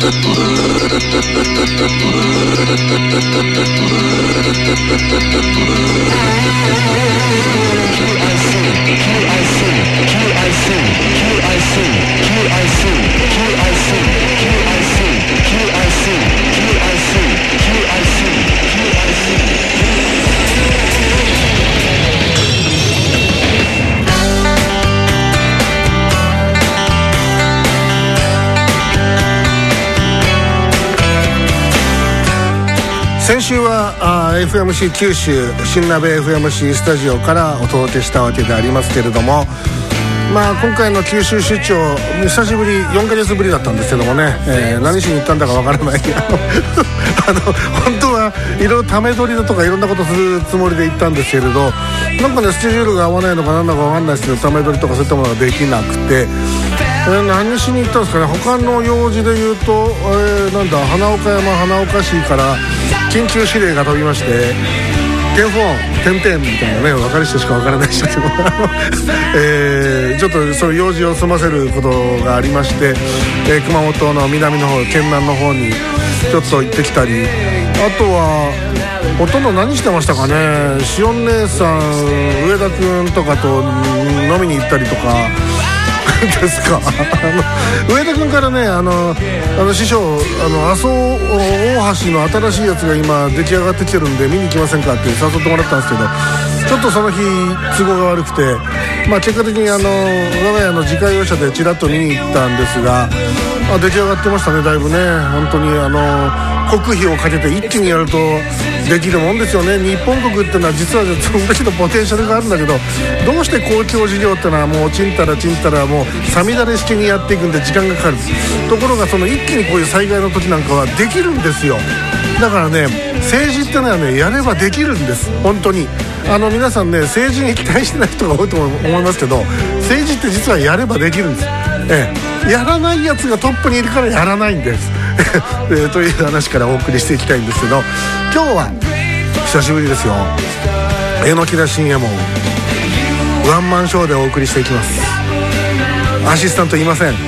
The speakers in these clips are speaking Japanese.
先週はFMC 九州新鍋 FMC スタジオからお届けしたわけでありますけれども、今回の九州出張久しぶり4ヶ月ぶりだったんですけどもね、何しに行ったんだかわからない本当はいろいろため撮りだとかいろんなことするつもりで行ったんですけれど、なんかねスケジュールが合わないのかなんだかわかんないですけど、ため撮りとかそういったものができなくて、何しに行ったんですかね。他の用事で言うと、花岡山花岡市から緊急指令が飛びまして、テンフォン点々みたいなね、分かる人しか分からない人でもちょっとそういう用事を済ませることがありまして、熊本の南の方県南の方にちょっと行ってきたり、あとはほとんど何してましたかね。しおん姉さん上田君とかと飲みに行ったりとかですか上田君からね、師匠麻生大橋の新しいやつが今出来上がってきてるんで見に行きませんかって誘ってもらったんですけど、ちょっとその日都合が悪くて、結果的に我が家の自家用車でちらっと見に行ったんですが、出来上がってましたね。だいぶね、本当に国費をかけて一気にやるとできるもんですよね。日本国っていうのは実はその時のポテンシャルがあるんだけど、どうして公共事業っていうのはもうちんたらもうさみだれ式にやっていくんで時間がかかる。ところがその一気にこういう災害の時なんかはできるんですよ。だからね、政治ってのはね、やればできるんです。本当に皆さんね、政治に期待してない人が多いと思いますけど、政治って実はやればできるんです。やらないやつがトップにいるからやらないんですという話からお送りしていきたいんですけど、今日は久しぶりですよ。榎田信也門ワンマンショーでお送りしていきます。アシスタントいません。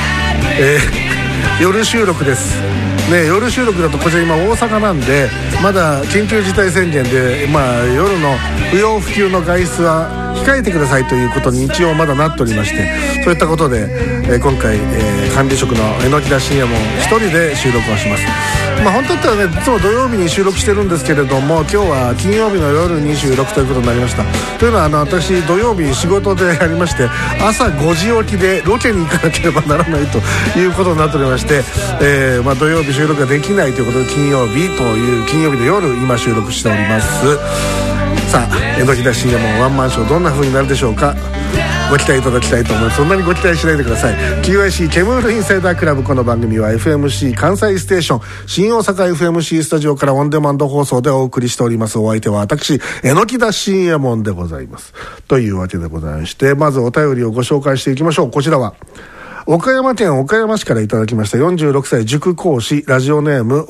夜収録ですね。夜収録だとこちら今大阪なんで、まだ緊急事態宣言で、夜の不要不急の外出は控えてくださいということに一応まだなっておりまして、そういったことで、今回、管理職の榎田信也門一人で収録をします。本当だったらね、いつも土曜日に収録してるんですけれども、今日は金曜日の夜に収録ということになりました。というのは私土曜日仕事でやりまして、朝5時起きでロケに行かなければならないということになっておりまして、土曜日収録ができないということで、金曜日の夜今収録しております。さあ、榎田信也門ワンマンショーどんな風になるでしょうか。ご期待いただきたいと思います。そんなにご期待しないでください。 QIC ケムールインサイダークラブ。この番組は FMC 関西ステーション新大阪 FMC スタジオからオンデマンド放送でお送りしております。お相手は私榎田信也門でございますというわけでございまして、まずお便りをご紹介していきましょう。こちらは岡山県岡山市からいただきました。46歳塾講師ラジオネーム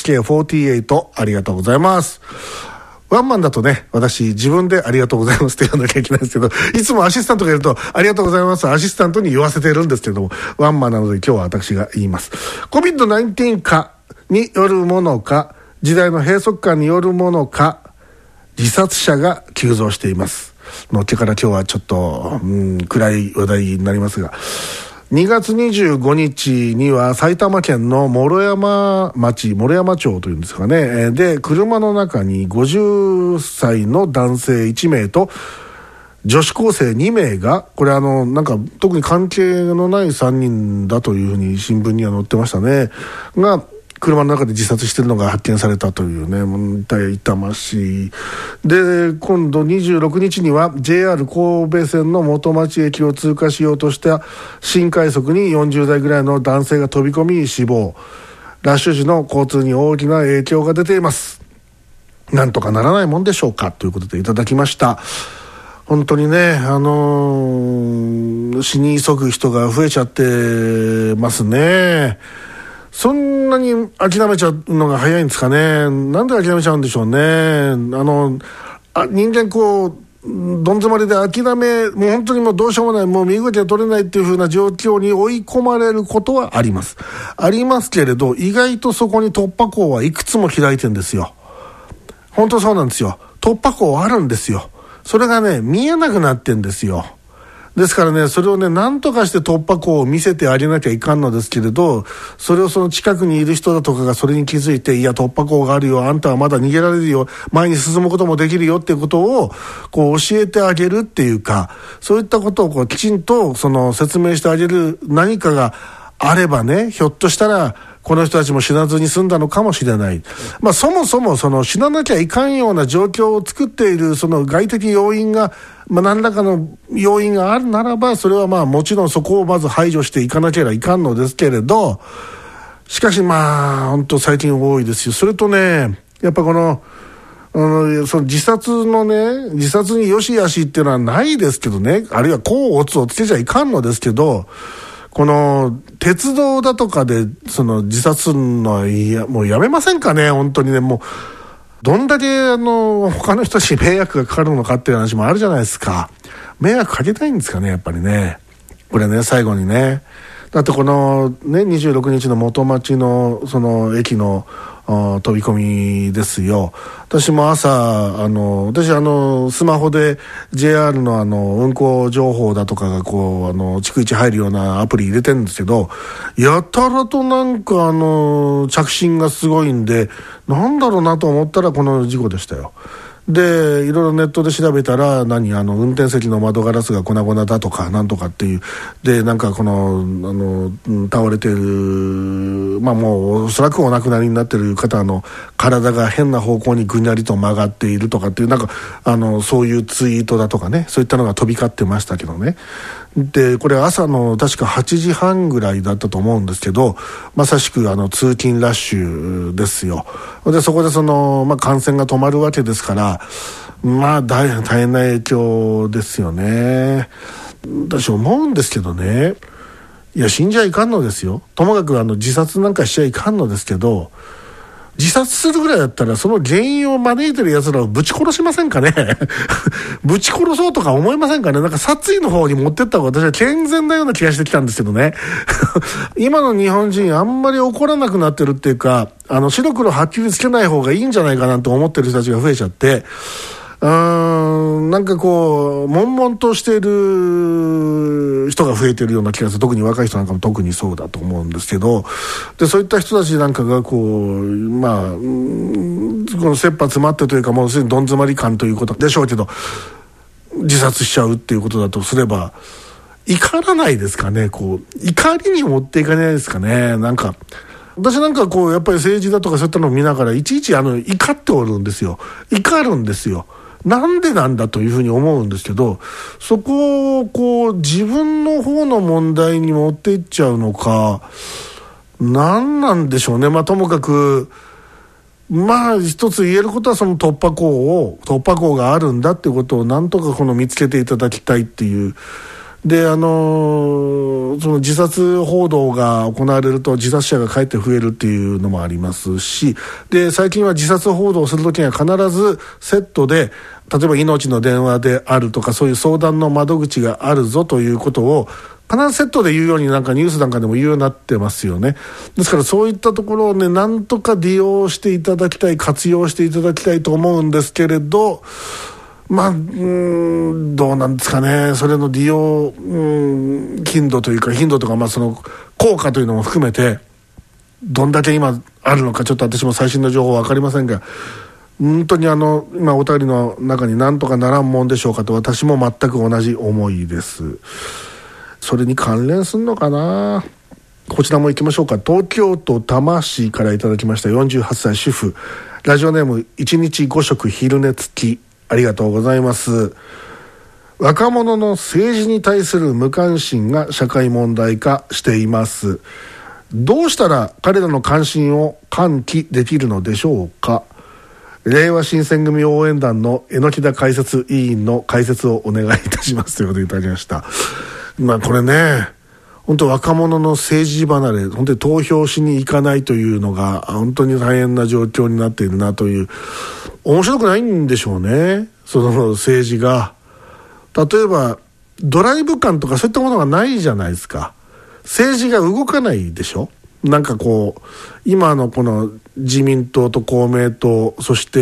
OHK48、 ありがとうございます。ワンマンだとね、私自分でありがとうございますって言わなきゃいけないんですけど、いつもアシスタントがいるとありがとうございますアシスタントに言わせているんですけども、ワンマンなので今日は私が言います。 COVID-19 化によるものか、時代の閉塞感によるものか、自殺者が急増しています。のっけから今日はちょっと暗い話題になりますが、2月25日には埼玉県の毛呂山町というんですかね、で車の中に50歳の男性1名と女子高生2名が、これなんか特に関係のない3人だというふうに新聞には載ってましたね、が車の中で自殺しているのが発見されたというね、痛ましい。で、今度26日には JR 神戸線の元町駅を通過しようとした新快速に40代ぐらいの男性が飛び込み死亡。ラッシュ時の交通に大きな影響が出ています。なんとかならないもんでしょうかということでいただきました。本当にね、死に急ぐ人が増えちゃってますね。そんなに諦めちゃうのが早いんですかね。なんで諦めちゃうんでしょうね。人間こうどん詰まりで諦め、もう本当にもうどうしようもない、もう身動きが取れないっていう風な状況に追い込まれることはあります。ありますけれど、意外とそこに突破口はいくつも開いてるんですよ。本当そうなんですよ。突破口あるんですよ。それがね、見えなくなってんですよ。ですからね、それをね、何とかして突破口を見せてあげなきゃいかんのですけれど、それをその近くにいる人だとかがそれに気づいて、いや、突破口があるよ、あんたはまだ逃げられるよ、前に進むこともできるよっていうことを、こう教えてあげるっていうか、そういったことをこうきちんとその説明してあげる何かがあればね、ひょっとしたら、この人たちも死なずに済んだのかもしれない。まあそもそもその死ななきゃいかんような状況を作っているその外的要因が、まあ何らかの要因があるならば、それはまあもちろんそこをまず排除していかなければいかんのですけれど、しかしまあ本当最近多いですよ。それとね、やっぱこの、その自殺のね、自殺によしあしっていうのはないですけどね、あるいは甲乙をつけちゃいかんのですけど、この鉄道だとかでその自殺するのはもうやめませんかね。本当にね、もうどんだけ他の人に迷惑がかかるのかっていう話もあるじゃないですか。迷惑かけたいんですかね、やっぱりね。これね、最後にね、だってこのね、26日の元町のその駅の飛び込みですよ。私も朝私スマホで JR の運行情報だとかがこう逐一入るようなアプリ入れてるんですけど、やたらとなんか着信がすごいんで、なんだろうなと思ったらこの事故でしたよ。でいろいろネットで調べたら運転席の窓ガラスが粉々だとかなんとかっていうで、なんかこの倒れてる、まあもうおそらくお亡くなりになってる方の体が変な方向にぐにゃりと曲がっているとかっていう、なんかそういうツイートだとかね、そういったのが飛び交ってましたけどね。でこれ朝の確か8時半ぐらいだったと思うんですけど、まさしく通勤ラッシュですよ。でそこで感染が止まるわけですから、まあ大変な影響ですよね。私思うんですけどね、いや死んじゃいかんのですよ。ともかく自殺なんかしちゃいかんのですけど、自殺するぐらいだったらその原因を招いてる奴らをぶち殺しませんかねぶち殺そうとか思いませんかね。なんか殺意の方に持ってった方が私は健全なような気がしてきたんですけどね今の日本人あんまり怒らなくなってるっていうか、白黒はっきりつけない方がいいんじゃないかなと思ってる人たちが増えちゃって、なんかこう悶々としている人が増えてるような気がする。特に若い人なんかも特にそうだと思うんですけど、でそういった人たちなんかがこうこの切羽詰まってというか、もうすでにどん詰まり感ということでしょうけど、自殺しちゃうっていうことだとすれば怒らないですかね。こう怒りに持っていかないですかね。なんか私なんかこうやっぱり政治だとかそういったのを見ながらいちいち怒っておるんですよ。怒るんですよ。なんでなんだというふうに思うんですけど、そこをこう自分の方の問題に持っていっちゃうのか、何なんでしょうね。ともかく一つ言えることはその突破口があるんだっていうことをなんとか見つけていただきたいっていう。でその自殺報道が行われると自殺者がかえって増えるっていうのもありますし、で最近は自殺報道をするときには必ずセットで、例えば命の電話であるとかそういう相談の窓口があるぞということを必ずセットで言うようになんかニュースなんかでも言うようになってますよね。ですからそういったところをね、なんとか利用していただきたい、活用していただきたいと思うんですけれど、どうなんですかね。それの利用頻度というかその効果というのも含めてどんだけ今あるのか、ちょっと私も最新の情報は分かりませんが、本当に今お便りの中になんとかならんもんでしょうかと、私も全く同じ思いです。それに関連するのかな。こちらも行きましょうか。東京都多摩市からいただきました48歳主婦、ラジオネーム1日5食昼寝付き、ありがとうございます。若者の政治に対する無関心が社会問題化しています。どうしたら彼らの関心を喚起できるのでしょうか。令和新選組応援団の榎田解説委員の解説をお願いいたしますということでいただきました。これね、本当若者の政治離れ、本当に投票しに行かないというのが本当に大変な状況になっているなという。面白くないんでしょうね。 その政治が例えばドライブ感とかそういったものがないじゃないですか。政治が動かないでしょ。なんかこう今のこの自民党と公明党、そして、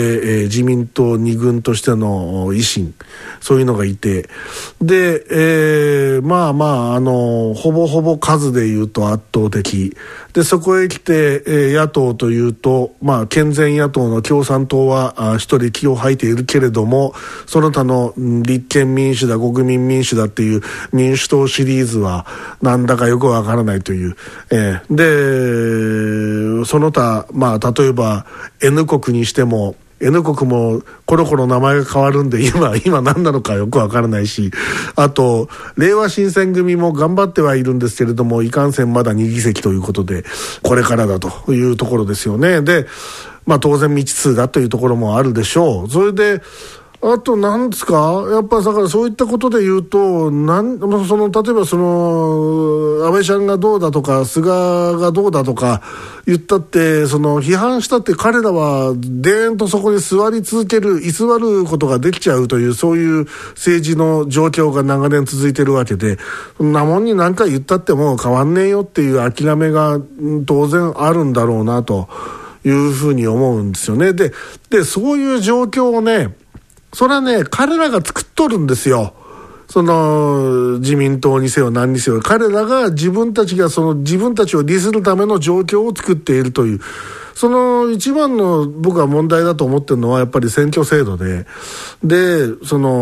自民党二軍としての維新、そういうのがいて、で、ほぼほぼ数でいうと圧倒的で、そこへ来て、野党というと、健全野党の共産党は一人気を吐いているけれども、その他の立憲民主だ国民民主だっていう民主党シリーズはなんだかよくわからないという、でその他例えば N 国にしても N 国もコロコロ名前が変わるんで今何なのかよくわからないし、あと令和新選組も頑張ってはいるんですけれども、いかんせんまだ2議席ということでこれからだというところですよね。で当然未知数だというところもあるでしょう。それであと何ですか、やっぱだからそういったことで言うと例えば安倍ちゃんがどうだとか菅がどうだとか言ったって、批判したって彼らはでーんとそこに座り続ける、居座ることができちゃうという、そういう政治の状況が長年続いてるわけで、そんなもんに何か言ったってもう変わんねえよっていう諦めが当然あるんだろうなというふうに思うんですよね。でそういう状況をね、それはね彼らが作っとるんですよ。自民党にせよ何にせよ、彼らが自分たちを利するための状況を作っているという、その一番の僕は問題だと思ってるのはやっぱり選挙制度で、変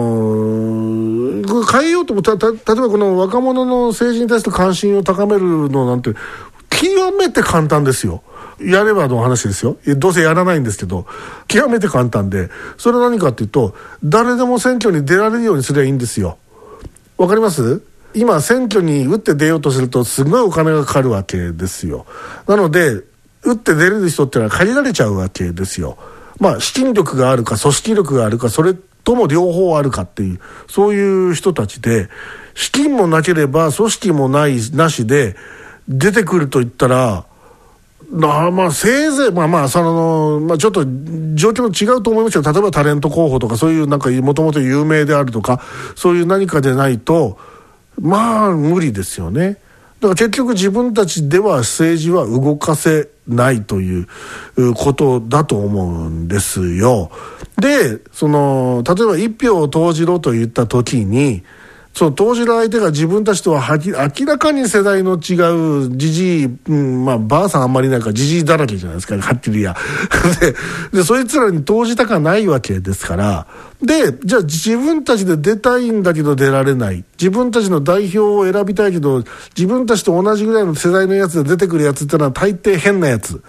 えようとも例えばこの若者の政治に対して関心を高めるのなんて極めて簡単ですよ。やればの話ですよ。どうせやらないんですけど、極めて簡単で、それは何かっていうと、誰でも選挙に出られるようにすればいいんですよ。わかります？今選挙に打って出ようとするとすごいお金がかかるわけですよ。なので打って出れる人ってのは限られちゃうわけですよ。資金力があるか組織力があるか、それとも両方あるかっていう、そういう人たちで、資金もなければ組織もなしで出てくると言ったら、せいぜいちょっと状況違うと思いますけど、例えばタレント候補とかそういうなんかもともと有名であるとか、そういう何かでないと無理ですよね。だから結局自分たちでは政治は動かせないということだと思うんですよ。で例えば一票を投じろと言った時に、投じる相手が自分たちとは明らかに世代の違うじじい、ばあさんあんまりいないからじじいだらけじゃないですか、はっきりやでそいつらに投じたかないわけですから、でじゃあ自分たちで出たいんだけど出られない、自分たちの代表を選びたいけど自分たちと同じぐらいの世代のやつで出てくるやつってのは大抵変なやつ、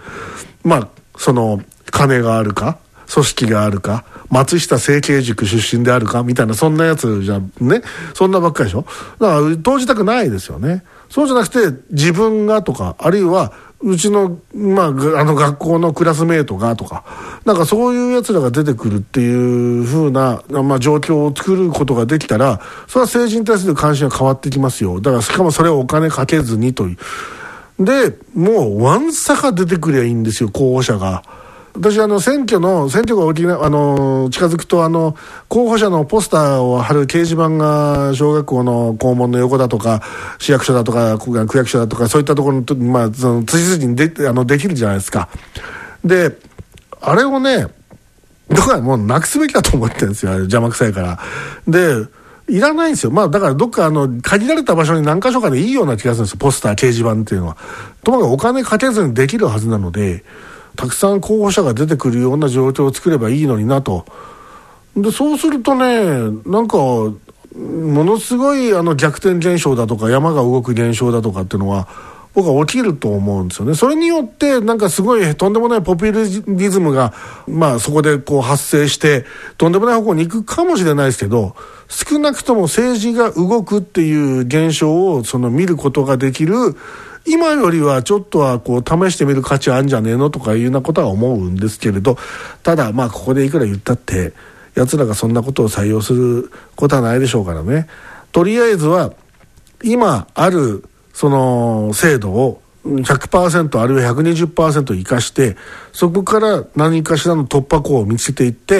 金があるか組織があるか、松下政経塾出身であるかみたいな、そんなやつじゃね、そんなばっかりでしょ。だから投じたくないですよね。そうじゃなくて自分がとか、あるいはうちの学校のクラスメートがとか、なんかそういうやつらが出てくるっていう風な状況を作ることができたら、それは政治に対する関心が変わってきますよ。だからしかもそれをお金かけずにという。でもうわんさか出てくりゃいいんですよ、候補者が。私選挙が近づくと候補者のポスターを貼る掲示板が小学校の校門の横だとか市役所だとか区役所だとか、そういったところの辻筋にできるじゃないですか。であれをね、僕はもうなくすべきだと思ってるんですよ。邪魔くさいから。でいらないんですよ。だからどっか限られた場所に何箇所かでいいような気がするんですよ、ポスター掲示板っていうのは。ともかくお金かけずにできるはずなので、たくさん候補者が出てくるような状況を作ればいいのになと。でそうするとね、なんかものすごい逆転現象だとか山が動く現象だとかっていうのは僕は起きると思うんですよね。それによってなんかすごいとんでもないポピュリズムがそこで発生してとんでもない方向に行くかもしれないですけど、少なくとも政治が動くっていう現象を見ることができる、今よりはちょっとは試してみる価値あるんじゃねえのとかいうようなことは思うんですけれど、ただここでいくら言ったって奴らがそんなことを採用することはないでしょうからね。とりあえずは今ある制度を 100% あるいは 120% 生かして、そこから何かしらの突破口を見つけていって、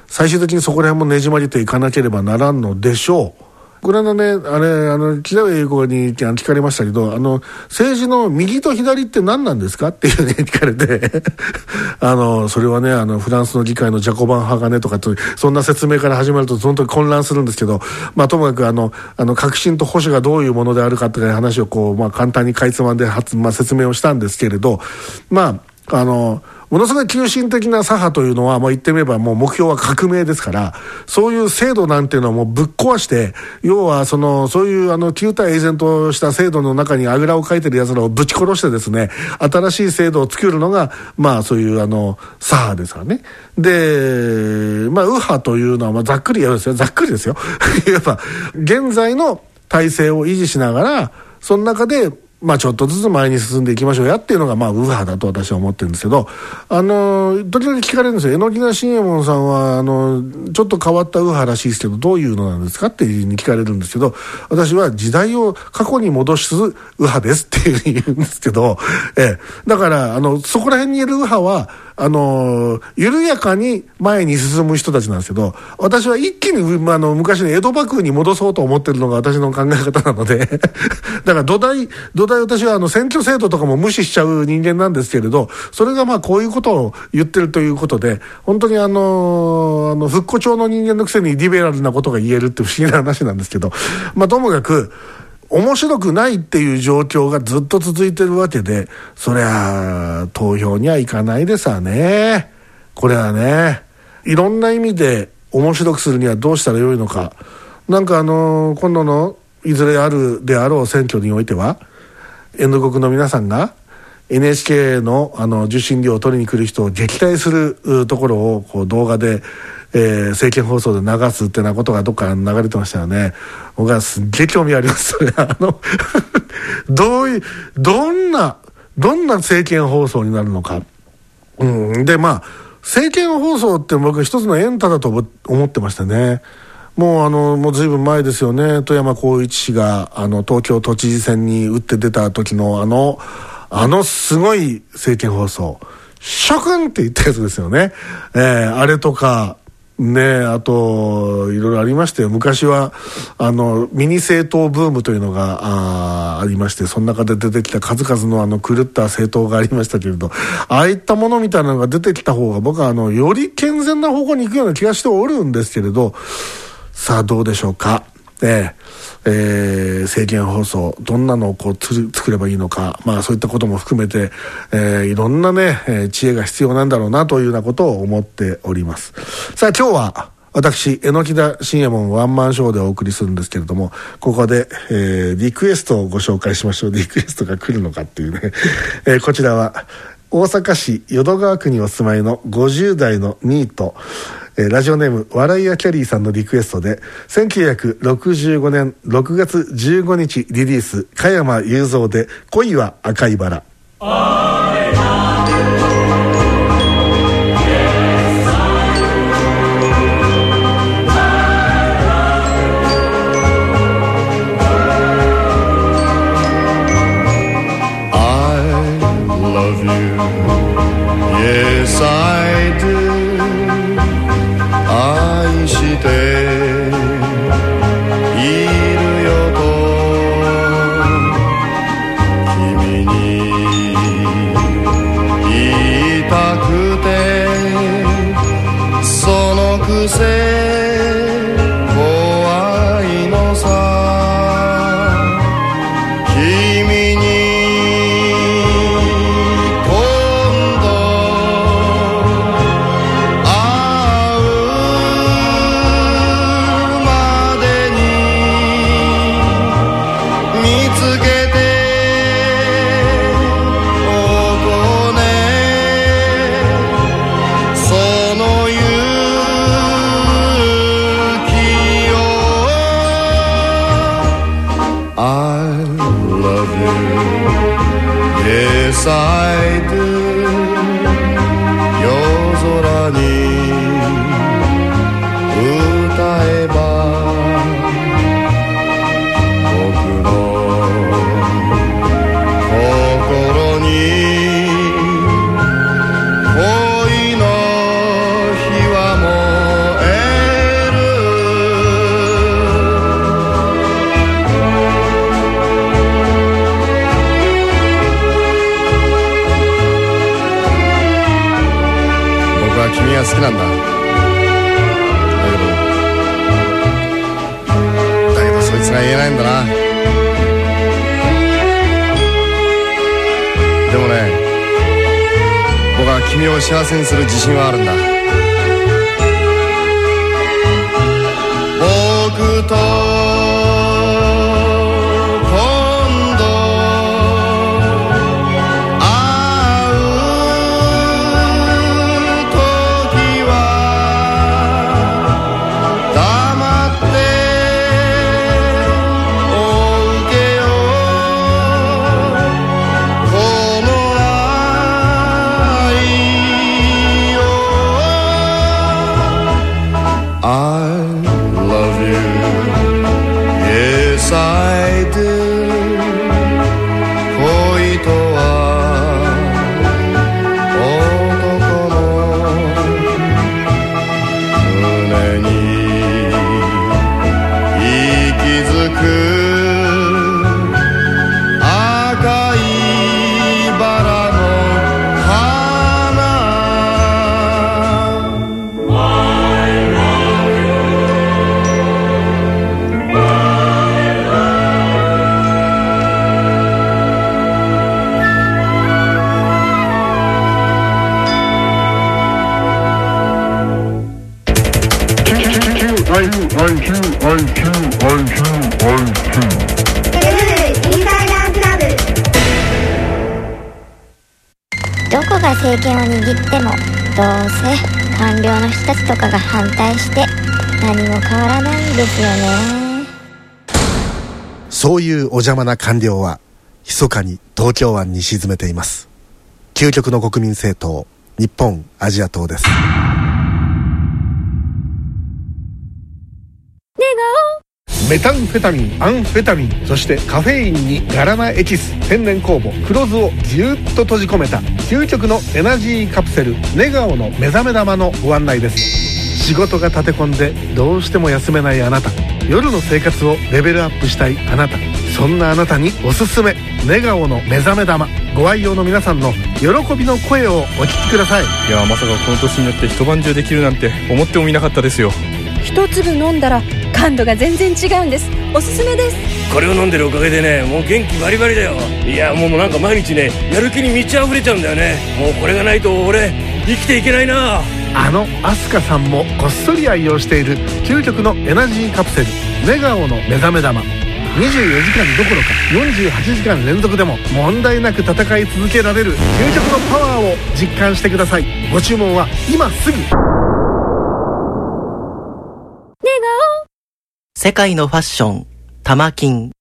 最終的にそこら辺もねじ曲げていかなければならんのでしょう。これのね、木田英子に聞かれましたけど、政治の右と左って何なんですかっていうふうに聞かれて、それはね、フランスの議会のジャコバン派がねとかと、そんな説明から始まると本当に混乱するんですけど、まあ、ともかく革新と保守がどういうものであるかという話をこう、まあ、簡単にかいつまんで説明をしたんですけれど、まあ、ものすごい急進的な左派というのは、まあ、言ってみればもう目標は革命ですから、そういう制度なんていうのはもうぶっ壊して、要はそういう旧体永然とした制度の中にあぐらをかいてる奴らをぶち殺してですね、新しい制度を作るのが、まあそういう左派ですからね。で、まあ右派というのはまあざっくり言うんですよ。ざっくりですよ。やっぱ、現在の体制を維持しながら、その中で、まあちょっとずつ前に進んでいきましょうやっていうのがまあ右派だと私は思ってるんですけど、時々聞かれるんですよ。榎木田信右衛門さんはちょっと変わった右派らしいですけどどういうのなんですかっていうふうに聞かれるんですけど、私は時代を過去に戻す右派ですっていうふうに言うんですけど、だからそこら辺にいる右派は緩やかに前に進む人たちなんですけど、私は一気に昔の江戸幕府に戻そうと思ってるのが私の考え方なのでだから土台私は選挙制度とかも無視しちゃう人間なんですけれど、それがまあこういうことを言ってるということで、本当に復古調の人間のくせにリベラルなことが言えるって不思議な話なんですけど、まあともかく面白くないっていう状況がずっと続いてるわけで、そりゃ投票にはいかないですわね。これはね、いろんな意味で面白くするにはどうしたらよいのか。なんか今度のいずれあるであろう選挙においては、N国の皆さんが NHK の受信料を取りに来る人を撃退するところをこう動画で政見放送で流すってなことがどっか流れてましたよね。僕はすっげえ興味あります。それどんな政見放送になるのか。でまあ政見放送って僕は一つのエンタだと思ってましたね。もう随分前ですよね。富山光一氏が東京都知事選に打って出た時のすごい政見放送、諸君って言ったやつですよね。あれとかね、あといろいろありましたよ。昔はミニ政党ブームというのがありまして、その中で出てきた数々の狂った政党がありましたけれど、ああいったものみたいなのが出てきた方が僕はより健全な方向に行くような気がしておるんですけれど、さあどうでしょうか。政見放送どんなのをこう作ればいいのか、まあそういったことも含めて、いろんなね、知恵が必要なんだろうなというようなことを思っております。さあ今日は私榎木田信右衛門ワンマンショーでお送りするんですけれども、ここで、リクエストをご紹介しましょう。リクエストが来るのかっていうね、こちらは大阪市淀川区にお住まいの50代のニート、ラジオネーム笑いやキャリーさんのリクエストで、1965年6月15日リリース、加山雄三で恋は赤いバラ。 永スが言えないんだな。でもね、僕は君を幸せにする自信はあるんだ。僕と今度会う時は黙ってお受けよ。この愛を I love you Yes I do 恋とは男の胸に息づく赤いバラの花。 どこが政権を握ってもどうせ官僚の人たちとかが反対して何も変わらないんですよね。 そういうお邪魔な官僚は密かに東京湾に沈めています。究極の国民政党、日本アジア党です。メタンフェタミン、アンフェタミン、そしてカフェインにガラナエキス、天然酵母、黒酢をぎゅっと閉じ込めた究極のエナジーカプセル、ネガオの目覚め玉のご案内です。仕事が立て込んでどうしても休めないあなた、夜の生活をレベルアップしたいあなた、そんなあなたにおすすめ、ネガオの目覚め玉。ご愛用の皆さんの喜びの声をお聞きください。 いや、まさかこの年になって一晩中できるなんて思ってもみなかったですよ。 一粒飲んだら感度が全然違うんです。おすすめです。 これを飲んでるおかげでね、もう元気バリバリだよ。いや、もうなんか毎日ね、やる気に満ち溢れちゃうんだよね。もうこれがないと俺生きていけないな。 あのアスカさんもこっそり愛用している究極のエナジーカプセル、ネガオの目覚め玉。24時間どころか48時間連続でも問題なく戦い続けられる究極のパワーを実感してください。ご注文は今すぐ。 世界のファッション、タマキン。